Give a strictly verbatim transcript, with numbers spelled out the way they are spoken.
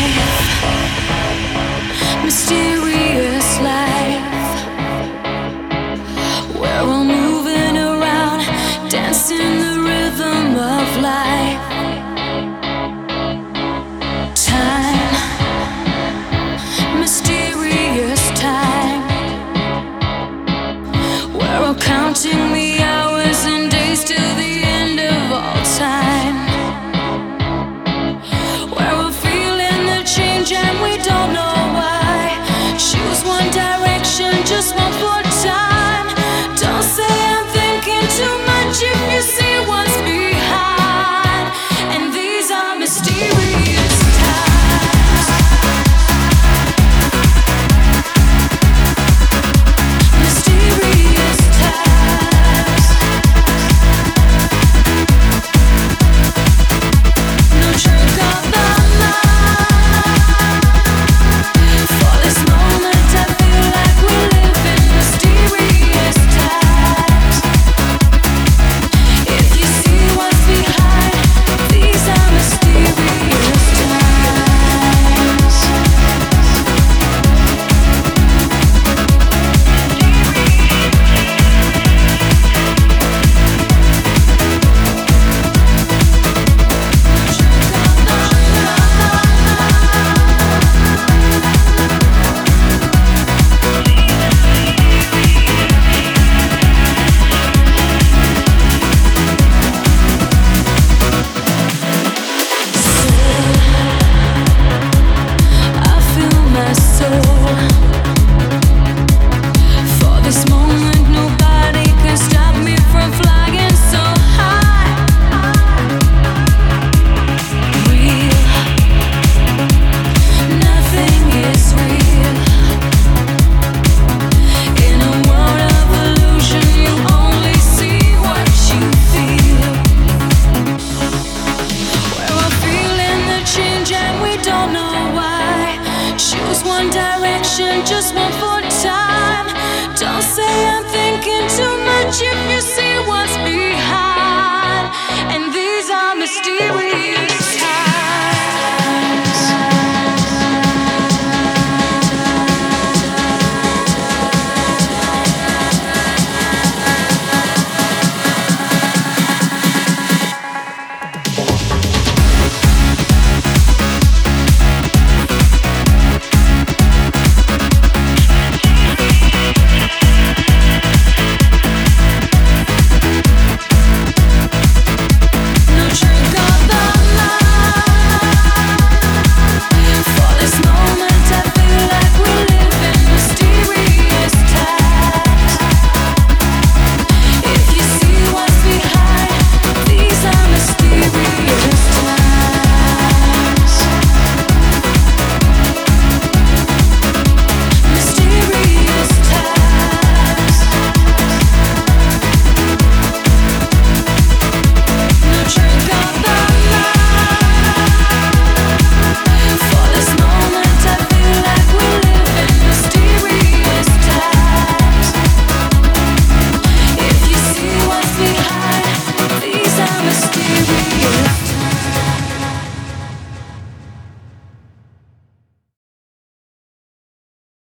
mysterious life. We're all moving around, dancing the rhythm of life. Time, mysterious time. We're all counting the hours and days till the end of all time. We're all feeling the change and we don't know why. Choose one direction, just one for time. Don't say I'm thinking too much if you see what's behind. And these are mysterious times. Mysterious times. No trick of the mind. For this moment I feel like we live in mysterious times. If you see what's behind, these are mysterious times. I feel my soul. For this moment, nobody can stop me from flying so high. Real, nothing is real. In a world of illusion, you only see what you feel. We're all feeling the change and we don't know why. Choose one direction, just one for